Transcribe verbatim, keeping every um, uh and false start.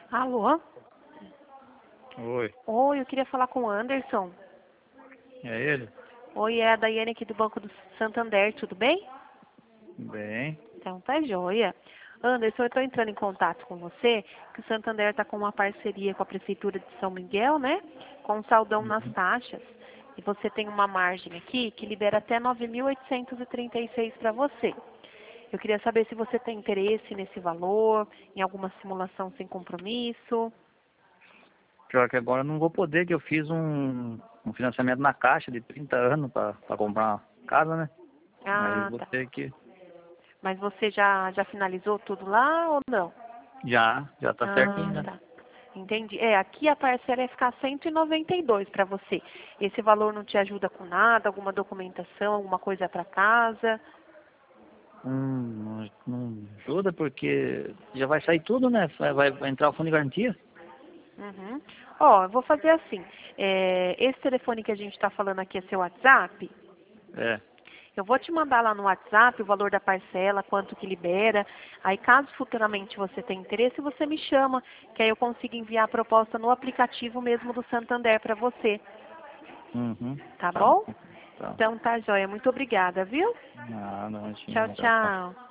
Alô? Oi, Oi, eu queria falar com o Anderson. é ele? Oi, é a Daiane aqui do Banco do Santander, tudo bem? Bem. Então tá joia. Anderson, eu estou entrando em contato com você, que o Santander está com uma parceria com a Prefeitura de São Miguel, né? Com um saldão nas Uhum. taxas. E você tem uma margem aqui que libera até nove mil oitocentos e trinta e seis para você. Eu queria saber se você tem interesse nesse valor, em alguma simulação sem compromisso. Pior que agora eu não vou poder, que eu fiz um, um financiamento na Caixa de trinta anos para comprar uma casa, né? Aí Ah, vou tá. ter que... Mas você já, já finalizou tudo lá ou não? Já, já tá certinho, Ah, né? tá. Entendi. É, aqui a parcela ia ficar cento e noventa e dois para você. Esse valor não te ajuda com nada, alguma documentação, alguma coisa para casa? Hum, não, não ajuda porque já vai sair tudo, né? Vai, vai vai entrar o fundo de garantia. Uhum. Ó, eu vou fazer assim. É, esse telefone que a gente está falando aqui é seu WhatsApp? É. Eu vou te mandar lá no WhatsApp o valor da parcela, quanto que libera. Aí, caso futuramente você tenha interesse, você me chama, que aí eu consigo enviar a proposta no aplicativo mesmo do Santander para você. Uhum. Tá Tá bom. bom? Tá. Então tá, joia. Muito obrigada, viu? Ah, não, Tchau, imagina, tchau, tchau. tchau.